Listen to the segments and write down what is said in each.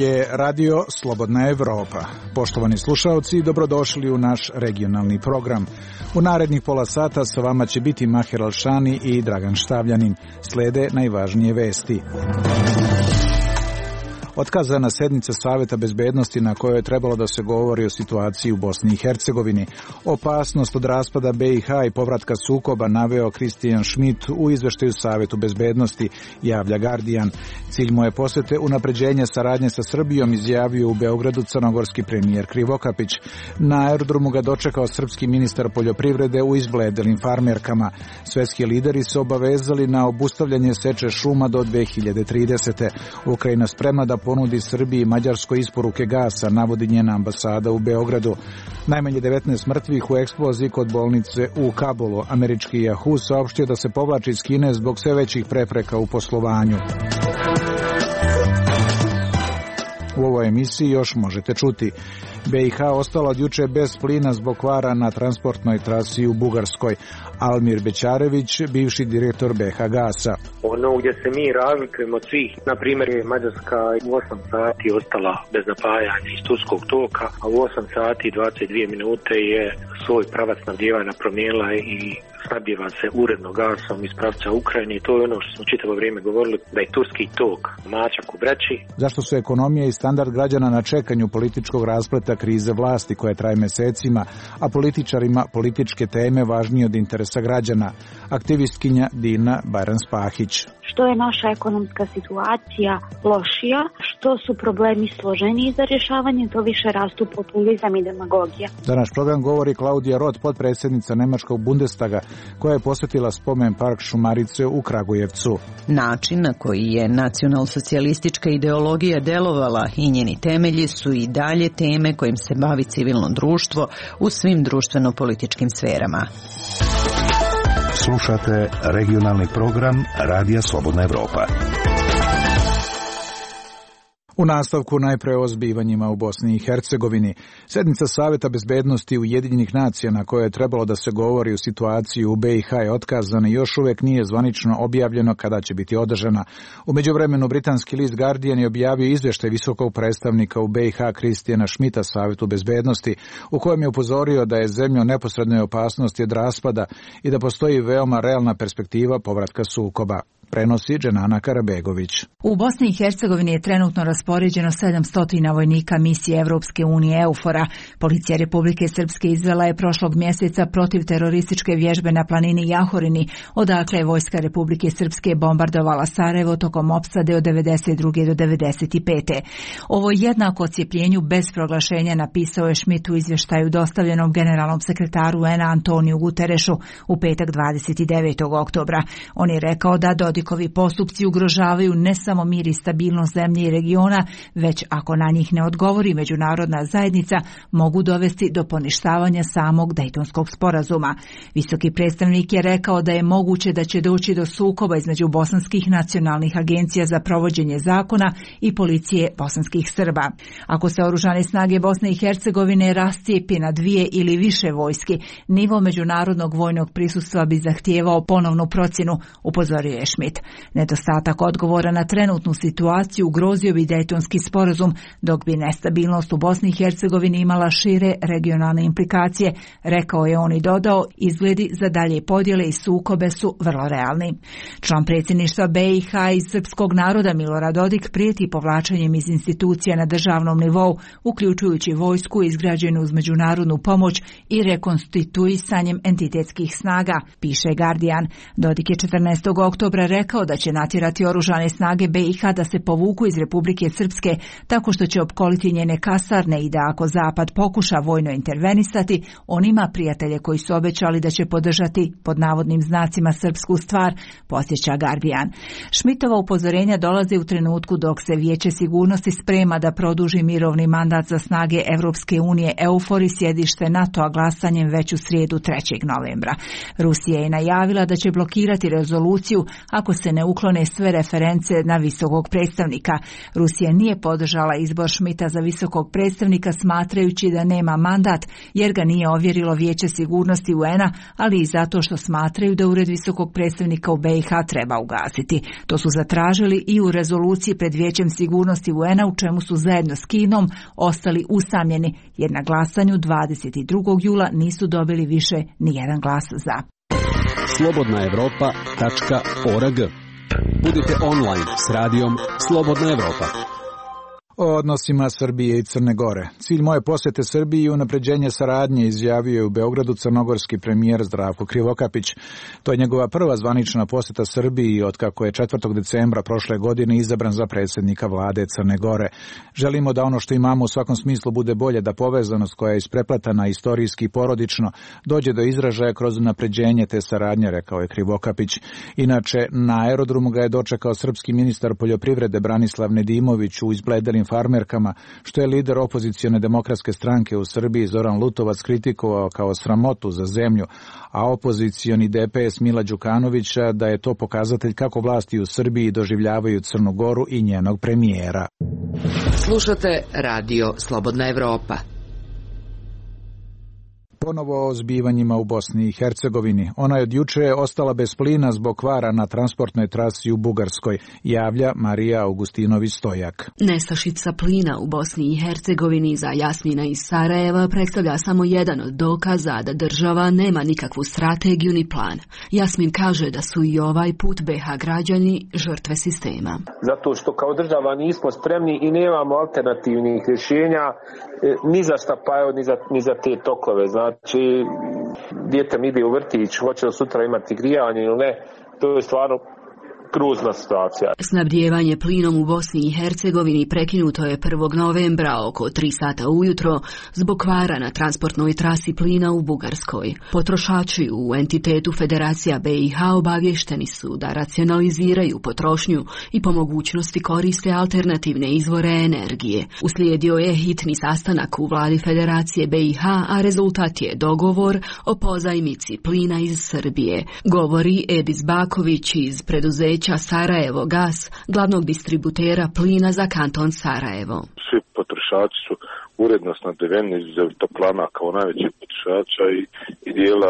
je Radio Slobodna Evropa. Poštovani slušaoci, dobrodošli u naš regionalni program. U narednih pola sata sa vama će biti Maher Alšani i Dragan Štavljanin. Slede najvažnije vesti. Otkazana sednica Saveta bezbednosti na kojoj je trebalo da se govori o situaciji u Bosni i Hercegovini. Opasnost od raspada BiH i povratka sukoba naveo Christian Schmidt u izveštaju Savetu bezbednosti, javlja Guardian. Cilj mu je posete unapređenja saradnje sa Srbijom, izjavio u Beogradu crnogorski premijer Krivokapić. Na aerodromu ga dočekao srpski ministar poljoprivrede u izbledelim farmerkama. Svetski lideri se obavezali na obustavljanje seče šuma do 2030. Ukrajina spremna da ponudi Srbiji i Mađarskoj isporuke gasa, navodi njena ambasada u Beogradu. Najmanje 19 mrtvih u eksploziji kod bolnice u Kabulu. Američki Yahoo saopštio da se povlači iz Kine zbog sve većih prepreka u poslovanju. U ovoj emisiji još možete čuti: BiH ostala od juče bez plina zbog kvara na transportnoj trasi u Bugarskoj. Almir Bećarević, bivši direktor BiH Gasa. Ono gdje se mi razlikujemo od svih, na primjer je Mađarska u 8 sati ostala bez napajanja iz turskog toka, a u 8 sati i 22 minute je svoj pravac snabdijevanja promijenila i snabdijeva se uredno gasom iz pravca Ukrajine, i to je ono što smo čitavo vrijeme govorili, da je turski tok mačak u vreći. Zašto su ekonomija i standard građana na čekanju političkog raspleta krize vlasti koja traje mesecima, a političarima političke teme važnije od interesa građana? Aktivistkinja Dina Bajran-Spahić. Što je naša ekonomska situacija lošija, što su problemi složeniji za rješavanje, to više rastu populizam i demagogija. Za naš program govori Klaudija Roth, potpredsjednica Nemačkog Bundestaga, koja je posvetila spomen park Šumarice u Kragujevcu. Način na koji je nacionalsocijalistička ideologija delovala i njeni temelji su i dalje teme kojim se bavi civilno društvo u svim društveno-političkim sferama. Slušate regionalni program Radija Slobodna Evropa. U nastavku najpre o zbivanjima u Bosni i Hercegovini. Sednica Saveta bezbednosti Ujedinjenih nacija na kojoj je trebalo da se govori o situaciji u BiH je otkazana i još uvek nije zvanično objavljeno kada će biti održana. U međuvremenu britanski list Guardian je objavio izvještaj visokog predstavnika u BiH Christiana Schmidta Savetu bezbednosti, u kojem je upozorio da je zemlja u neposrednoj opasnosti od raspada i da postoji veoma realna perspektiva povratka sukoba. Prenosi Dženana Karabegović. U Bosni i Hercegovini je trenutno raspoređeno 700 vojnika misije Evropske unije EUFOR-a. Policija Republike Srpske izvela je prošlog mjeseca protivterorističke vježbe na planini Jahorini, odakle je vojska Republike Srpske bombardovala Sarajevo tokom opsade od 92. do 95. Ovo jednako odcijepljenju bez proglašenja napisao je Schmidt u izvještaju dostavljenom generalnom sekretaru UN-a Antoniju Guterešu u petak 29. oktobra. On je rekao da Dodikovi postupci ugrožavaju ne samo mir i stabilnost zemlje i regiona, već ako na njih ne odgovori međunarodna zajednica, mogu dovesti do poništavanja samog Dejtonskog sporazuma. Visoki predstavnik je rekao da je moguće da će doći do sukoba između bosanskih nacionalnih agencija za provođenje zakona i policije bosanskih Srba. Ako se oružane snage Bosne i Hercegovine rascijepi na 2 ili više vojski, nivo međunarodnog vojnog prisustva bi zahtijevao ponovnu procjenu, upozorio je Schmidt. Nedostatak odgovora na trenutnu situaciju ugrozio bi Dejtonski sporazum, dok bi nestabilnost u Bosni i Hercegovini imala šire regionalne implikacije, rekao je on i dodao, izgledi za dalje podjele i sukobe su vrlo realni. Član predsjedništva BiH iz srpskog naroda Milorad Dodik prijeti povlačenjem iz institucija na državnom nivou, uključujući vojsku izgrađenu uz međunarodnu pomoć i rekonstituisanjem entitetskih snaga, piše Guardian. Dodik je 14. oktobra rekao da će natjerati oružane snage BiH da se povuku iz Republike Srpske tako što će opkoliti njene kasarne i da ako Zapad pokuša vojno intervenisati, on ima prijatelje koji su obećali da će podržati pod navodnim znacima srpsku stvar, podsjeća Guardian. Schmidtova upozorenja dolaze u trenutku dok se Vijeće sigurnosti sprema da produži mirovni mandat za snage Evropske unije EUFOR i sjedište NATO-a glasanjem već u srijedu 3. novembra. Rusija je najavila da će blokirati rezoluciju ako ako se ne uklone sve reference na visokog predstavnika. Rusija nije podržala izbor Schmidta za visokog predstavnika smatrajući da nema mandat jer ga nije ovjerilo Vijeće sigurnosti UN-a, ali i zato što smatraju da ured visokog predstavnika u BiH treba ugasiti. To su zatražili i u rezoluciji pred Vijećem sigurnosti UN-a u čemu su zajedno s Kinom ostali usamljeni jer na glasanju 22. jula nisu dobili više ni jedan glas za. Slobodnaevropa.org. Budite online s radijom Slobodna Evropa. O odnosima Srbije i Crne Gore. Cilj moje posjete Srbiji i unapređenje saradnje izjavio je u Beogradu crnogorski premijer Zdravko Krivokapić. To je njegova prva zvanična posjeta Srbiji otkako je 4. decembra prošle godine izabran za predsjednika vlade Crne Gore. Želimo da ono što imamo u svakom smislu bude bolje, da povezanost koja je isprepletana istorijski i porodično dođe do izražaja kroz unapređenje te saradnje, rekao je Krivokapić. Inače, na aerodromu ga je dočekao srpski ministar poljoprivrede Branislav Nedimović u izbledelim farmerkama, što je lider opozicione demokratske stranke u Srbiji Zoran Lutovac kritikovao kao sramotu za zemlju, a opozicioni DPS Mila Đukanovića da je to pokazatelj kako vlasti u Srbiji doživljavaju Crnu Goru i njenog premijera. Slušate Radio Slobodna Evropa. Ponovo o zbivanjima u Bosni i Hercegovini. Ona je od juče ostala bez plina zbog kvara na transportnoj trasi u Bugarskoj, javlja Marija Augustinović Stojak. Nestašica plina u Bosni i Hercegovini za Jasmina iz Sarajeva predstavlja samo jedan od dokaza da država nema nikakvu strategiju ni plan. Jasmin kaže da su i ovaj put BiH građani žrtve sistema. Zato što kao država nismo spremni i nemamo alternativnih rješenja ni za Stapaju, ni za te tokove. Znači, dijete mi ide u vrtić, hoće li sutra imati grijanje ili ne, to je stvarno grozna situacija. Snabdijevanje plinom u Bosni i Hercegovini prekinuto je 1. novembra oko 3 sata ujutro zbog kvara na transportnoj trasi plina u Bugarskoj. Potrošači u entitetu Federacija BiH obavješteni su da racionaliziraju potrošnju i po mogućnosti koriste alternativne izvore energije. Uslijedio je hitni sastanak u vladi Federacije BiH, a rezultat je dogovor o pozajmici plina iz Srbije. Govori Edis Baković iz preduzeća Sarajevo Gas, glavnog distributera plina za kanton Sarajevo. Svi potrošači su uredno snabdeveni, izuzev toplana kao najveći potrošača i dijela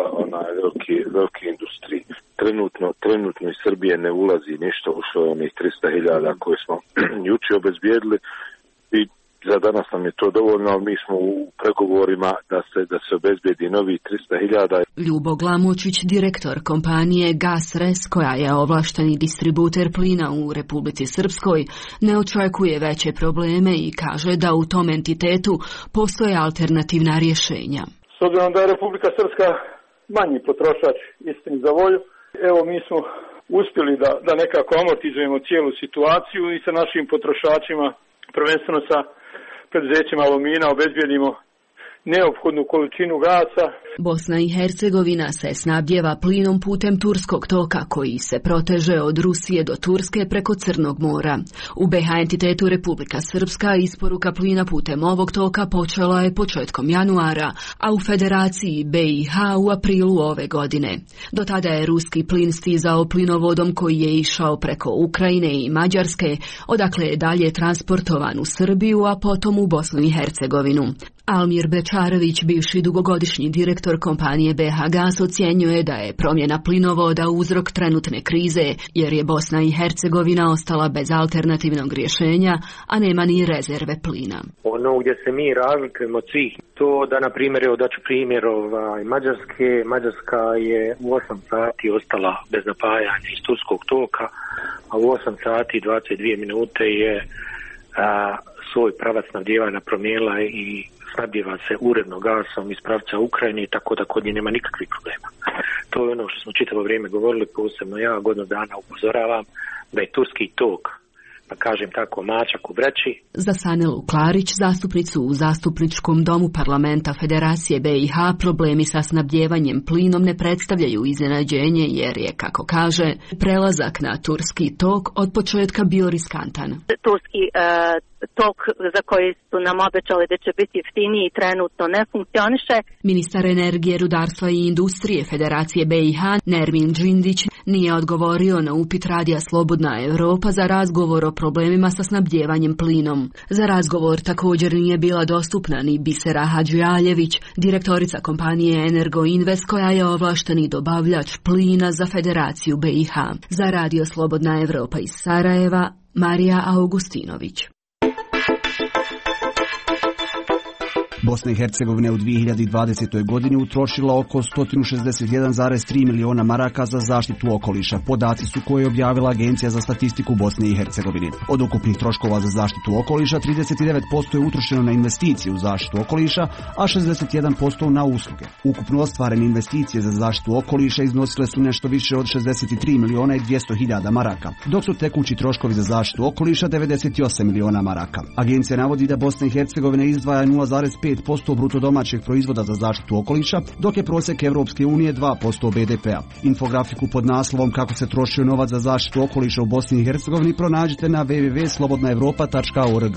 velike industrije. Trenutno iz Srbije ne ulazi ništa, ušlo je onih 300.000 koje smo juče obezbijedili i za danas nam je to dovoljno, ali mi smo u pregovorima da se obezbijedi novi 300.000. Ljubo Glamočić, direktor kompanije GasRes, koja je ovlašteni distributer plina u Republici Srpskoj, ne očekuje veće probleme i kaže da u tom entitetu postoje alternativna rješenja. S obzirom da je Republika Srpska manji potrošač, istini za volju, evo mi smo uspjeli da nekako amortizujemo cijelu situaciju i sa našim potrošačima, prvenstveno sa preduzećima Alumina, obezbijedimo neophodnu količinu gasa. Bosna i Hercegovina se snabdjeva plinom putem turskog toka koji se proteže od Rusije do Turske preko Crnog mora. U BiH entitetu Republika Srpska isporuka plina putem ovog toka počela je početkom januara, a u Federaciji BiH u aprilu ove godine. Do tada je ruski plin stizao plinovodom koji je išao preko Ukrajine i Mađarske, odakle je dalje transportovan u Srbiju, a potom u Bosnu i Hercegovinu. Almir Bečarević, bivši dugogodišnji direktor kompanije BiH Gas, ocjenjuje da je promjena plinovoda uzrok trenutne krize, jer je Bosna i Hercegovina ostala bez alternativnog rješenja, a nema ni rezerve plina. Ono gdje se mi razlikujemo od svih, to da, na primjer, evo daću primjer Mađarska je u 8 sati ostala bez napajanja iz turskog toka, a u 8 sati i 22 minute je svoj pravac snabdijevanja promijenila i snabdijeva se uredno gasom iz pravca Ukrajine, tako da kod nje nema nikakvih problema. To je ono što smo čitavo vrijeme govorili, posebno ja godinu dana upozoravam da je turski tok, da kažem tako, mačak u vreći. Za Sanelu Klarić, zastupnicu u Zastupničkom domu parlamenta Federacije BiH, problemi sa snabdjevanjem plinom ne predstavljaju iznenađenje jer je, kako kaže, prelazak na turski tok od početka bio riskantan. Turski tok za koji su nam obećali da će biti jeftiniji trenutno ne funkcioniše. Ministar energije, rudarstva i industrije Federacije BiH Nermin Džindić nije odgovorio na upit Radija Slobodna Evropa za razgovor o problemima sa snabdjevanjem plinom. Za razgovor također nije bila dostupna ni Bisera Hadžialjević, direktorica kompanije Energo Invest, koja je ovlašteni dobavljač plina za Federaciju BiH. Za Radio Slobodna Evropa iz Sarajeva, Marija Augustinović. Bosna i Hercegovina u 2020. godini utrošila oko 161,3 miliona maraka za zaštitu okoliša. Podaci su koje je objavila Agencija za statistiku Bosne i Hercegovine. Od ukupnih troškova za zaštitu okoliša, 39% je utrošeno na investicije u zaštitu okoliša, a 61% na usluge. Ukupno ostvarene investicije za zaštitu okoliša iznosile su nešto više od 63 miliona i 200 hiljada maraka, dok su tekući troškovi za zaštitu okoliša 98 miliona maraka. Agencija navodi da Bosna i Hercegovina izdvaja 0,5% bruto domaćeg proizvoda za zaštitu okoliša, dok je prosjek Evropske unije 2% BDP-a. Infografiku pod naslovom Kako se trošio novac za zaštitu okoliša u Bosni i Hercegovini pronađite na www.slobodnaevropa.org.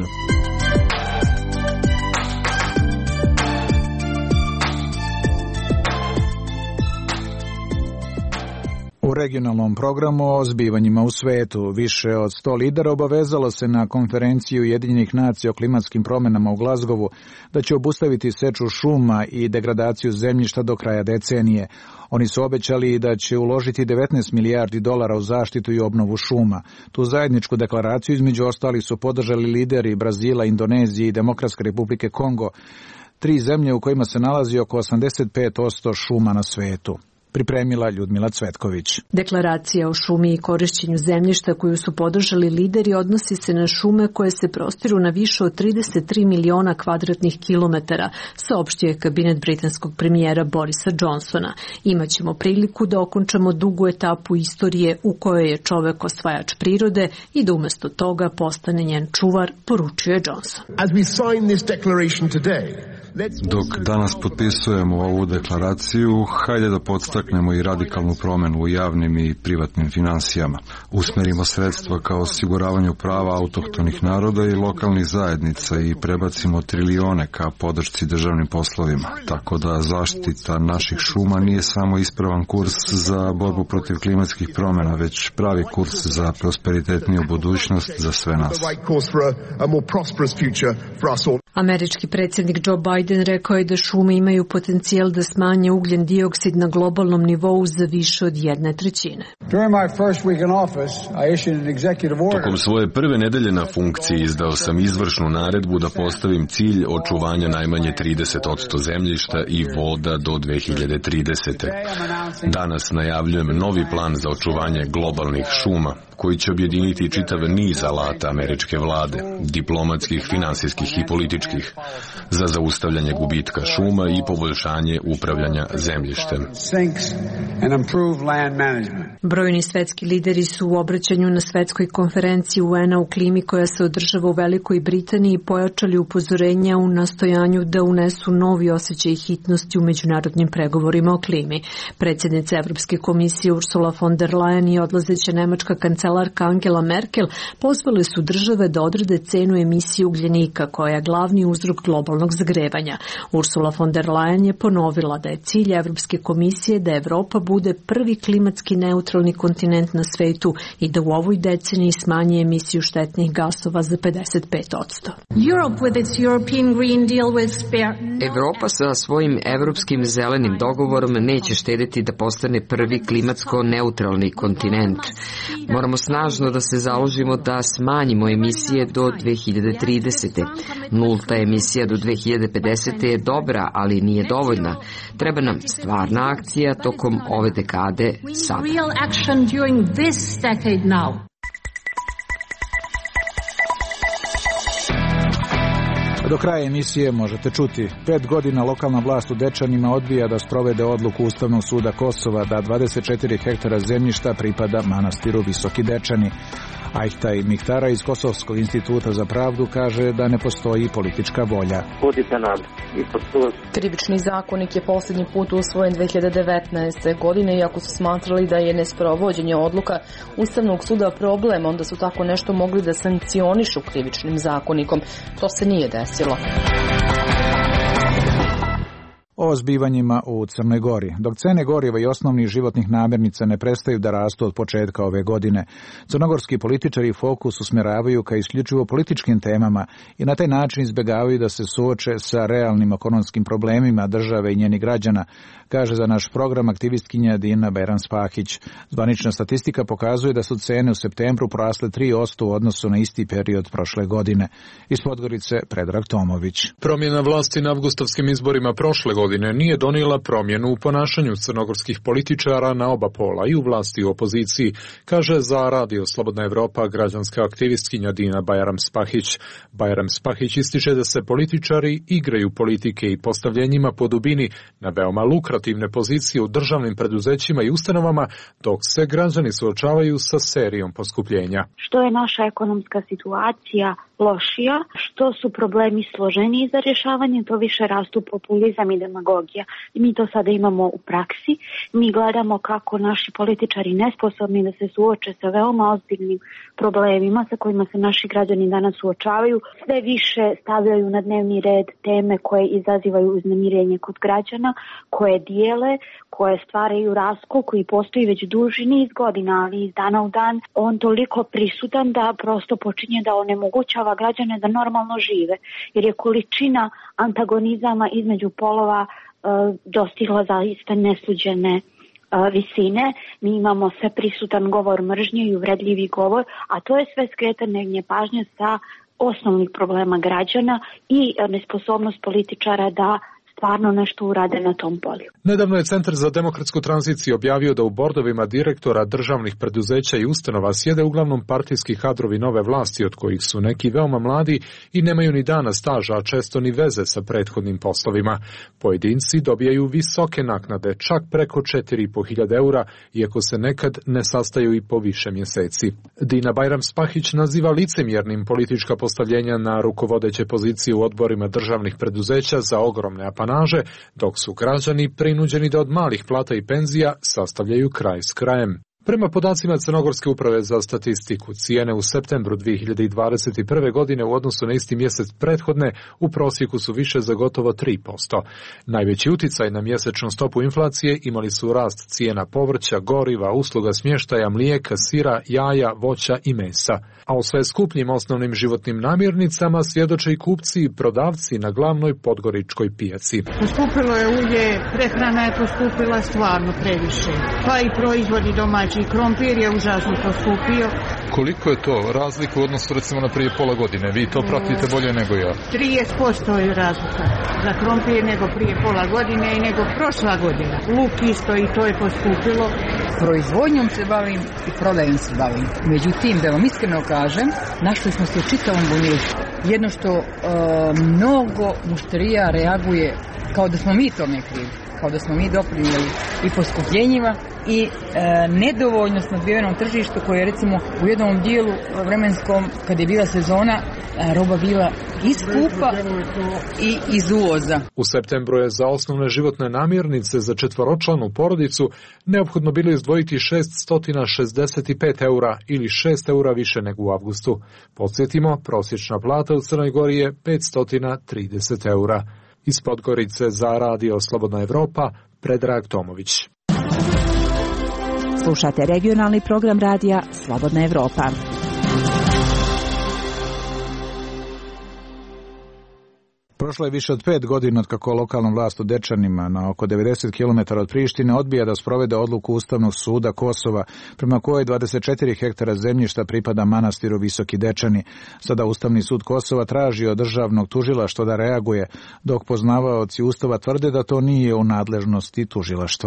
U regionalnom programu o zbivanjima u svetu više od 100 lidera obavezalo se na konferenciju Ujedinjenih nacija o klimatskim promjenama u Glazgovu da će obustaviti seču šuma i degradaciju zemljišta do kraja decenije. Oni su obećali da će uložiti 19 milijardi dolara u zaštitu i obnovu šuma. Tu zajedničku deklaraciju između ostalih su podržali lideri Brazila, Indonezije i Demokratske republike Kongo, 3 zemlje u kojima se nalazi oko 85% šuma na svetu. Pripremila Ljudmila Cvetković. Deklaracija o šumi i korišćenju zemljišta koju su podržali lideri odnosi se na šume koje se prostiru na više od 33 miliona kvadratnih kilometara, saopštio je kabinet britanskog premijera Borisa Johnsona. Imaćemo priliku da okončamo dugu etapu istorije u kojoj je čovek osvajač prirode i da umjesto toga postane njen čuvar, poručio je Johnson. Dok danas potpisujemo ovu deklaraciju, hajde da podstaknemo i radikalnu promjenu u javnim i privatnim finansijama. Usmerimo sredstva kao osiguravanju prava autohtonih naroda i lokalnih zajednica i prebacimo trilijone ka podršci državnim poslovima. Tako da zaštita naših šuma nije samo ispravan kurs za borbu protiv klimatskih promjena, već pravi kurs za prosperitetniju budućnost za sve nas. Američki predsjednik Joe Biden rekao je da šume imaju potencijal da smanje ugljen dioksid na globalnom nivou za više od 1/3. Tokom svoje prve nedelje na funkciji izdao sam izvršnu naredbu da postavim cilj očuvanja najmanje 30% zemljišta i voda do 2030. Danas najavljujem novi plan za očuvanje globalnih šuma, koji će objediniti čitav niz alata američke vlade, diplomatskih, finansijskih i političkih, za zaustavljanje gubitka šuma i poboljšanje upravljanja zemljištem. Brojni svetski lideri su u obraćanju na svetskoj konferenciji UN-a u klimi koja se održava u Velikoj Britaniji pojačali upozorenja u nastojanju da unesu novi osjećaj hitnosti u međunarodnim pregovorima o klimi. Predsjednica Evropske komisije Ursula von der Leyen i odlazeća nemačka kancelarka Angela Merkel pozvale su države da odrede cenu emisije ugljenika koja je glavni uzrok globalnog zagrevanja. Ursula von der Leyen je ponovila da je cilj Evropske komisije da Evropa bude prvi klimatski neutralni kontinent na svetu i da u ovoj deceniji smanji emisiju štetnih gasova za 55%. Evropa sa svojim evropskim zelenim dogovorom neće štediti da postane prvi klimatsko neutralni kontinent. Moramo snažno da se založimo da smanjimo emisije do 2030. Nulta emisija do 2050. je dobra, ali nije dovoljna. Treba nam stvarna akcija tokom ove dekade sada. Do kraja emisije možete čuti: 5 godina lokalna vlast u Dečanima odbija da sprovede odluku Ustavnog suda Kosova da 24 hektara zemljišta pripada manastiru Visoki Dečani. Ajhtaj Mihtara iz Kosovskog instituta za pravdu kaže da ne postoji politička volja. Krivični zakonik je posljednji put usvojen 2019. godine, iako su smatrali da je nesprovođenje odluka Ustavnog suda problem, onda su tako nešto mogli da sankcionišu krivičnim zakonikom. To se nije desilo. O zbivanjima u Crnoj Gori. Dok cene goriva i osnovnih životnih namirnica ne prestaju da rastu od početka ove godine, crnogorski političari fokus usmjeravaju ka isključivo političkim temama i na taj način izbjegavaju da se suoče sa realnim ekonomskim problemima države i njenih građana, kaže za naš program aktivistkinja Dina Bajram-Spahić. Zvanična statistika pokazuje da su cene u septembru porasle 3% u odnosu na isti period prošle godine. Iz Podgorice Predrag Tomović. Promjena vlasti na avgustovskim izborima prošle godine nije donijela promjenu u ponašanju crnogorskih političara na oba pola i u vlasti i u opoziciji, kaže za Radio Slobodna Evropa građanska aktivistkinja Dina Bajram-Spahić. Bajram-Spahić ističe da se političari igraju politike i postavljenjima po dubini na veoma lukrativne pozicije u državnim preduzećima i ustanovama, dok se građani suočavaju sa serijom poskupljenja. Što je naša ekonomska situacija lošija, što su problemi složeniji za rješavanje, to više rastu populizam i demagogija. I mi to sada imamo u praksi. Mi gledamo kako naši političari nesposobni da se suoče sa veoma ozbiljnim problemima sa kojima se naši građani danas suočavaju. Sve više stavljaju na dnevni red teme koje izazivaju uznemirenje kod građana, koje dijele, koje stvaraju raskol koji postoji već duži niz godina, ali iz dana u dan on toliko prisutan da prosto počinje da onemogućava građane da normalno žive, jer je količina antagonizama između polova dostigla zaista nesuđene visine. Mi imamo sve prisutan govor mržnje i uvredljivi govor, a to je sve skretanje pažnje sa osnovnih problema građana i nesposobnost političara da stvarno nešto urade na tom polju. Nedavno je Centar za demokratsku tranziciju objavio da u bordovima direktora državnih preduzeća i ustanova sjede uglavnom partijski kadrovi nove vlasti, od kojih su neki veoma mladi i nemaju ni dana staža, a često ni veze sa prethodnim poslovima. Pojedinci dobijaju visoke naknade, čak preko 4.500 eura, iako se nekad ne sastaju i po više mjeseci. Dina Bajram-Spahić naziva licemjernim politička postavljenja na rukovodeće pozicije u odborima državnih preduzeća za ogromne apanaže, dok su građani prinuđeni da od malih plata i penzija sastavljaju kraj s krajem. Prema podacima Crnogorske uprave za statistiku, cijene u septembru 2021. godine u odnosu na isti mjesec prethodne u prosjeku su više za gotovo 3%. Najveći uticaj na mjesečnu stopu inflacije imali su rast cijena povrća, goriva, usluga smještaja, mlijeka, sira, jaja, voća i mesa. A u sve skupljim osnovnim životnim namirnicama svjedoče i kupci i prodavci na glavnoj podgoričkoj pijaci. Poskupilo je ulje, prehrana je poskupila stvarno previše, pa i proizvodi domaći. Krompir je užasno poskupio. Koliko je to razlika u odnosu recimo na prije pola godine? Vi to pratite bolje nego ja. 30% je razlika za krompir nego prije pola godine i nego prošla godina. Luk isto i to je poskupilo. Proizvodnjom se bavim i prodajom se bavim. Međutim, da vam iskreno kažem, našli smo se u čitavom bumilu. Jedno što mnogo mušterija reaguje kao da smo mi tome krivi, kao da smo mi doprinijeli i poskupljenjima i nedovoljno snabdivenom tržištu koje je recimo u jednom dijelu vremenskom kad je bila sezona roba bila i skupa i iz uvoza. U septembru je za osnovne životne namirnice za četvoročlanu porodicu neophodno bilo izdvojiti 665 eura ili 6 eura više nego u avgustu. Podsjetimo, prosječna plata u Crnoj Gori je 530 eura. Iz Podgorice za Radio Slobodna Evropa, Predrag Tomović. Slušate regionalni program radija Slobodna Evropa. Prošlo je više od 5 godina od kako lokalna vlast u Dečanima na oko 90 km od Prištine odbija da sprovede odluku Ustavnog suda Kosova, prema kojoj 24 hektara zemljišta pripada manastiru Visoki Dečani. Sada Ustavni sud Kosova traži od državnog tužilaštva da reaguje, dok poznavaoci Ustava tvrde da to nije u nadležnosti tužilaštva.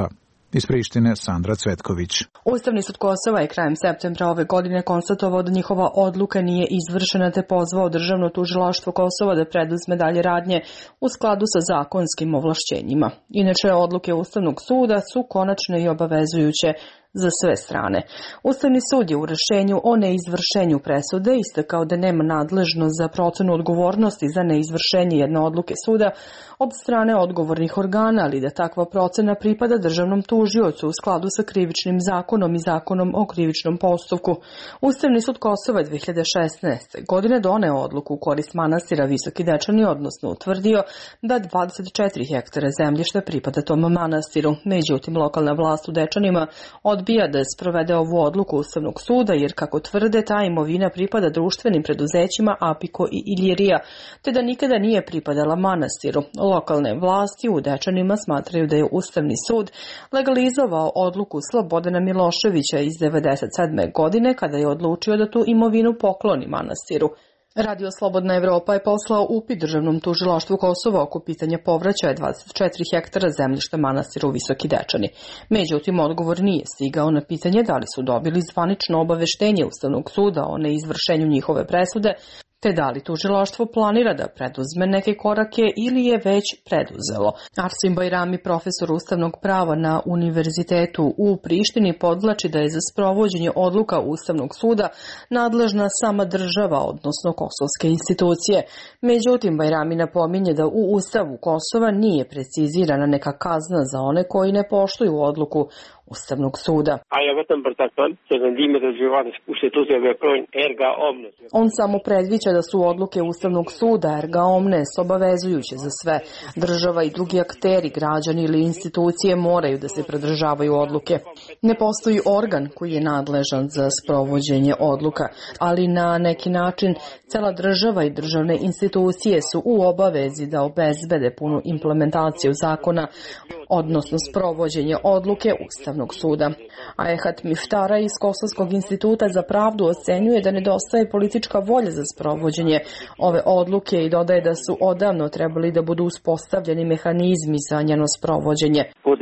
Iz Prištine Sandra Cvetković. Ustavni sud Kosova je krajem septembra ove godine konstatovao da njihova odluka nije izvršena te pozvao Državno tužilaštvo Kosova da preduzme dalje radnje u skladu sa zakonskim ovlašćenjima. Inače, odluke Ustavnog suda su konačne i obavezujuće za sve strane. Ustavni sud je u rešenju o neizvršenju presude istakao da nema nadležnost za procenu odgovornosti za neizvršenje jedne odluke suda od strane odgovornih organa, ali da takva procena pripada državnom tužiocu u skladu sa krivičnim zakonom i zakonom o krivičnom postupku. Ustavni sud Kosova 2016. godine doneo odluku u korist manastira Visoki Dečani, odnosno utvrdio da 24 hektara zemljišta pripada tom manastiru. Međutim, lokalna vlast u Dečanima odbija da sprovede ovu odluku Ustavnog suda, jer kako tvrde, ta imovina pripada društvenim preduzećima Apiko i Ilirija, te da nikada nije pripadala manastiru. Lokalne vlasti u Dečanima smatraju da je Ustavni sud legalizovao odluku Slobodana Miloševića iz 1997. godine, kada je odlučio da tu imovinu pokloni manastiru. Radio Slobodna Evropa je poslao upit Državnom tužilaštvu Kosova oko pitanja povraćaja 24 hektara zemljišta manastiru Visoki Dečani. Međutim, odgovor nije stigao na pitanje da li su dobili zvanično obaveštenje Ustavnog suda o neizvršenju njihove presude, te da li tužilaštvo planira da preduzme neke korake ili je već preduzelo. Arsim Bajrami, profesor ustavnog prava na Univerzitetu u Prištini, podvlači da je za sprovođenje odluka Ustavnog suda nadležna sama država, odnosno kosovske institucije. Međutim, Bajrami napominje da u Ustavu Kosova nije precizirana neka kazna za one koji ne poštuju odluku Ustavnog suda. On samo predviđa da su odluke Ustavnog suda erga omnes obavezujuće za sve. Država i drugi akteri, građani ili institucije moraju da se pridržavaju odluke. Ne postoji organ koji je nadležan za sprovođenje odluka, ali na neki način cela država i državne institucije su u obavezi da obezbede punu implementaciju zakona, odnosno sprovođenje odluke Ustavnog suda. Ajehat Miftara iz Kosovskog instituta za pravdu ocenjuje da nedostaje politička volja za sprovođenje ove odluke i dodaje da su odavno trebali da budu uspostavljeni mehanizmi za njeno sprovođenje.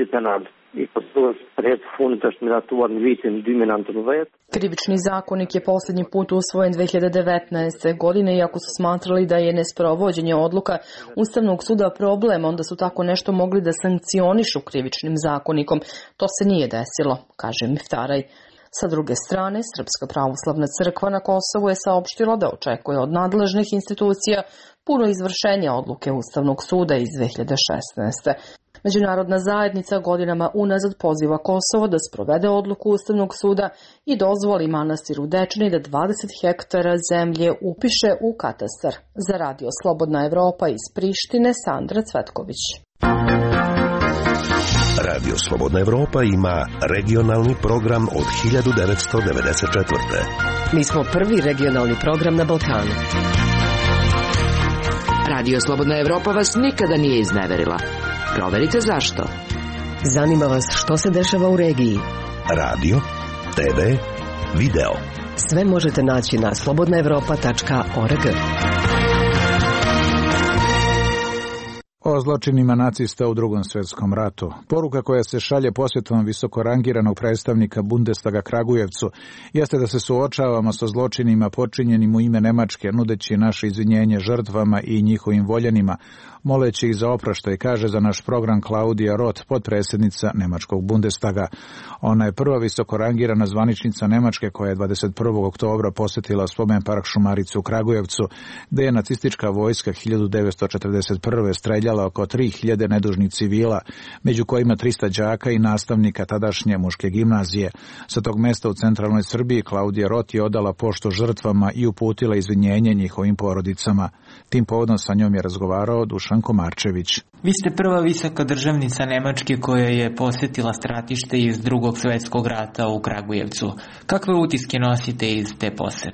Krivični zakonik je posljednji put usvojen 2019. godine, iako su smatrali da je nesprovođenje odluka Ustavnog suda problem, onda su tako nešto mogli da sankcionišu krivičnim zakonikom. To se nije desilo, kaže Miftaraj. Sa druge strane, Srpska pravoslavna crkva na Kosovu je saopštila da očekuje od nadležnih institucija puno izvršenje odluke Ustavnog suda iz 2016. Međunarodna zajednica godinama unazad poziva Kosovo da sprovede odluku Ustavnog suda i dozvoli manastiru Dečani da 20 hektara zemlje upiše u katastar. Za Radio Slobodna Evropa iz Prištine, Sandra Cvetković. Radio Slobodna Evropa ima regionalni program od 1994. Mi smo prvi regionalni program na Balkanu. Radio Slobodna Evropa vas nikada nije izneverila. Proverite zašto. Zanima vas što se dešava u regiji. Radio, TV, video. Sve možete naći na slobodnaevropa.org. O zločinima nacista u Drugom svjetskom ratu. Poruka koja se šalje posjetom visoko rangiranog predstavnika Bundestaga Kragujevcu jeste da se suočavamo sa zločinima počinjenim u ime Nemačke, nudeći naše izvinjenje žrtvama i njihovim voljanima, moleći ih za oproštaj, kaže za naš program Klaudija Roth, potpredsjednica Nemačkog Bundestaga. Ona je prva visoko rangirana zvaničnica Nemačke koja je 21. oktobra posjetila spomen park Šumaricu u Kragujevcu, gde je nacistička vojska 1941. streljala oko 3000 nedužnih civila, među kojima 300 đaka i nastavnika tadašnje muške gimnazije. Sa tog mesta u centralnoj Srbiji Klaudija Roth je odala poštu žrtvama i uputila izvinjenje njihovim porodicama. Tim povodom sa njom je razgovarao Dušan Komarčević. Vi ste prva visoka državnica Nemačke koja je posjetila stratište iz Drugog svjetskog rata u Kragujevcu. Kakve utiske nosite iz te posete?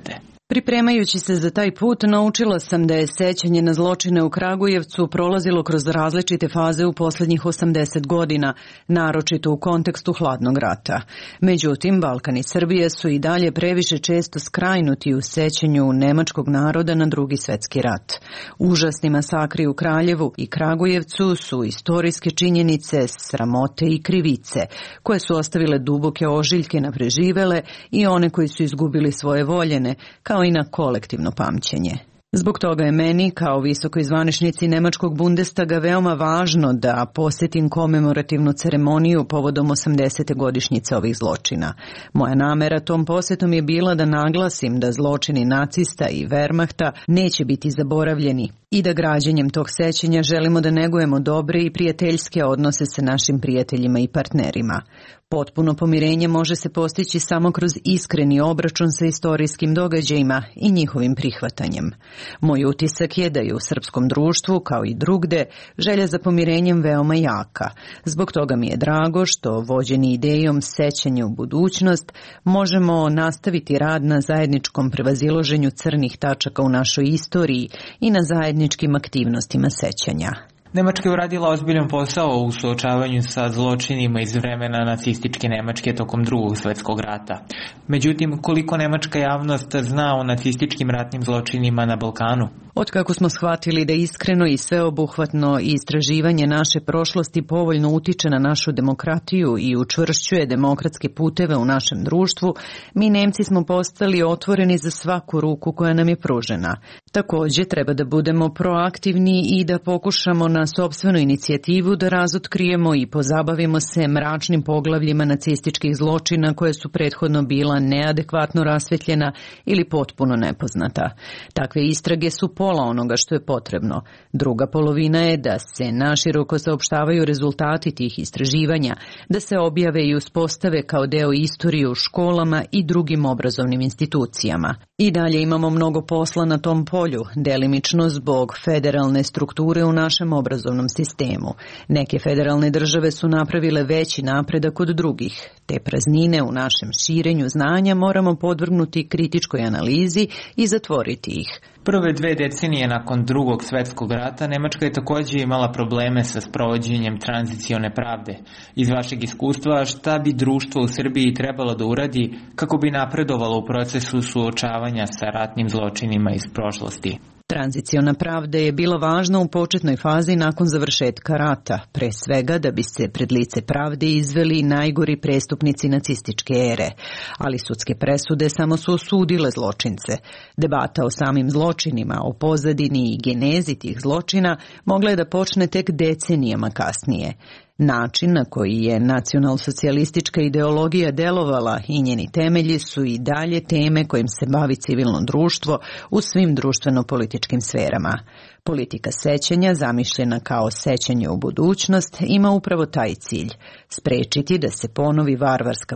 Pripremajući se za taj put, naučila sam da je sećanje na zločine u Kragujevcu prolazilo kroz različite faze u posljednjih 80 godina, naročito u kontekstu hladnog rata. Međutim, Balkan i Srbija su i dalje previše često skrajnuti u sećanju nemačkog naroda na Drugi svjetski rat. Užasni masakri u Kraljevu i Kragujevcu su istorijske činjenice, sramote i krivice, koje su ostavile duboke ožiljke na preživele i one koji su izgubili svoje voljene, kao i na kolektivno pamćenje. Zbog toga je meni, kao visokoj zvaničnici Nemačkog Bundestaga, veoma važno da posjetim komemorativnu ceremoniju povodom 80. godišnjice ovih zločina. Moja namera tom posjetom je bila da naglasim da zločini nacista i Wehrmachta neće biti zaboravljeni i da građenjem tog sećanja želimo da negujemo dobre i prijateljske odnose sa našim prijateljima i partnerima. Potpuno pomirenje može se postići samo kroz iskreni obračun sa istorijskim događajima i njihovim prihvatanjem. Moj utisak je da je u srpskom društvu, kao i drugde, želja za pomirenjem veoma jaka. Zbog toga mi je drago što, vođeni idejom sećanja u budućnost, možemo nastaviti rad na zajedničkom prevazilaženju crnih tačaka u našoj istoriji i na zajedničkim aktivnostima sećanja. Nemačka je uradila ozbiljan posao u suočavanju sa zločinima iz vremena nacističke Nemačke tokom Drugog svjetskog rata. Međutim, koliko nemačka javnost zna o nacističkim ratnim zločinima na Balkanu? Otkako smo shvatili da iskreno i sveobuhvatno istraživanje naše prošlosti povoljno utiče na našu demokratiju i učvršćuje demokratske puteve u našem društvu, mi Nemci smo postali otvoreni za svaku ruku koja nam je pružena. Također treba da budemo proaktivni i da pokušamo na sopstvenu inicijativu da razotkrijemo i pozabavimo se mračnim poglavljima nacističkih zločina koje su prethodno bila neadekvatno rasvetljena ili potpuno nepoznata. Takve istrage su pola onoga što je potrebno. Druga polovina je da se naširoko saopštavaju rezultati tih istraživanja, da se objave i uspostave kao deo istorije u školama i drugim obrazovnim institucijama. I dalje imamo mnogo posla na tom polju, delimično zbog federalne strukture u našem obrazovnom sistemu. Neke federalne države su napravile veći napredak od drugih. Te praznine u našem širenju znanja moramo podvrgnuti kritičkoj analizi i zatvoriti ih. Prve 2 decenije nakon Drugog svjetskog rata Nemačka je također imala probleme sa sprovođenjem tranzicione pravde. Iz vašeg iskustva, šta bi društvo u Srbiji trebalo da uradi kako bi napredovalo u procesu suočavanja sa ratnim zločinima iz prošlosti? Tranziciona pravda je bila važna u početnoj fazi nakon završetka rata, pre svega da bi se pred lice pravde izveli najgori prestupnici nacističke ere, ali sudske presude samo su osudile zločince. Debata o samim zločinima, o pozadini i genezi tih zločina mogla je da počne tek decenijama kasnije. Način na koji je nacionalsocijalistička ideologija delovala i njeni temelji su i dalje teme kojim se bavi civilno društvo u svim društveno-političkim sferama. Politika sećanja, zamišljena kao sećanje u budućnost, ima upravo taj cilj – sprečiti da se ponovi varvarska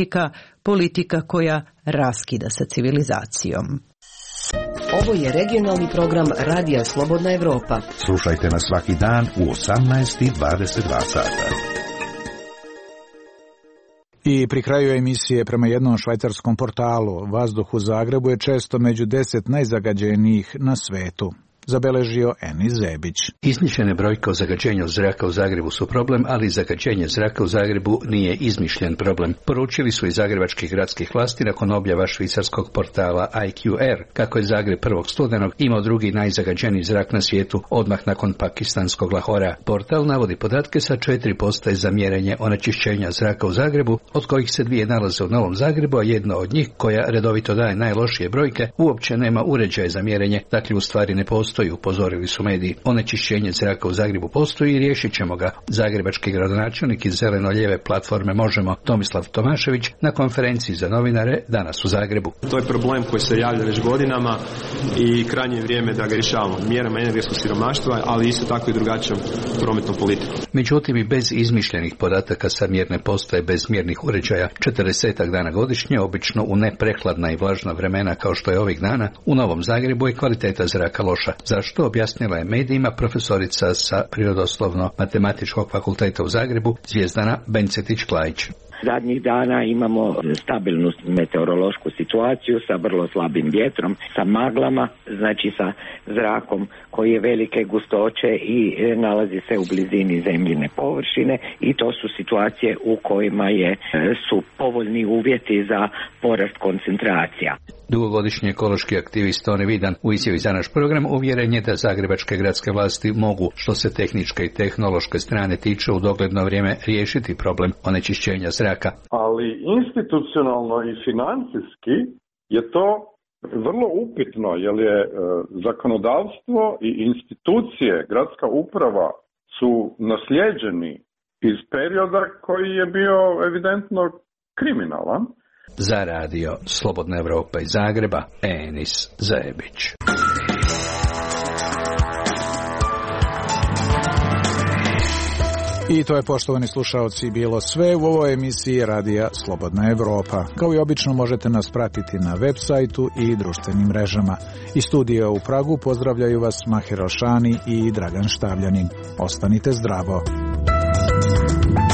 politika koja raskida sa civilizacijom. Ovo je regionalni program Radija Slobodna Evropa. Slušajte nas svaki dan u 18:22 sata. I pri kraju emisije, prema jednom švajcarskom portalu, vazduh u Zagrebu je često među 10 najzagađenijih na svetu. Zabeležio Eni Zebić. Izmišljene brojke o zagađenju zraka u Zagrebu su problem, ali zagađenje zraka u Zagrebu nije izmišljen problem. Poručili su i zagrebačkih gradskih vlasti nakon objava švicarskog portala IQR, kako je Zagreb 1. studenog imao drugi najzagađeniji zrak na svijetu odmah nakon pakistanskog Lahora. Portal navodi podatke sa 4 postaje za mjerenje onečišćenja zraka u Zagrebu, od kojih se 2 nalaze u Novom Zagrebu, a jedna od njih, koja redovito daje najlošije brojke, uopće nema uređaje za mjerenje, dakle u stvari ne postoji, upozorili su mediji. Onečišćenje zraka u Zagrebu postoji i riješit ćemo ga. Zagrebački gradonačelnik iz zeleno-lijeve platforme Možemo, Tomislav Tomašević, na konferenciji za novinare danas u Zagrebu. To je problem koji se javlja već godinama i krajnje vrijeme da ga rješavamo mjerama energetskog siromaštva, ali isto tako i drugačijom prometnom politikom. Međutim, i bez izmišljenih podataka sa mjerne postaje bez mjernih uređaja, 40 dana godišnje, obično u neprehladna i vlažna vremena kao što je ovih dana, u Novom Zagrebu je kvaliteta zraka loša. Zašto, objasnila je medijima profesorica sa Prirodoslovno-matematičkog fakulteta u Zagrebu, Zvjezdana Bencetić-Klajić. Zadnjih dana imamo stabilnu meteorološku situaciju sa vrlo slabim vjetrom, sa maglama, znači sa zrakom koji je velike gustoće i nalazi se u blizini zemljine površine i to su situacije u kojima su povoljni uvjeti za porast koncentracija. Dugogodišnji ekološki aktivist Toni Vidan u izjavi za naš program uvjeren je da zagrebačke gradske vlasti mogu, što se tehničke i tehnološke strane tiče, u dogledno vrijeme riješiti problem onečišćenja zraka. Ali institucionalno i financijski je to vrlo upitno, jer je zakonodavstvo i institucije, gradska uprava su naslijeđeni iz perioda koji je bio evidentno kriminalan. Za radio Slobodna Evropa iz Zagreba, Enis Zajebić. I to je, poštovani slušaoci, bilo sve u ovoj emisiji Radija Slobodna Evropa. Kao i obično možete nas pratiti na web sajtu i društvenim mrežama. Iz studija u Pragu pozdravljaju vas Mahir Alšani i Dragan Štavljanin. Ostanite zdravo.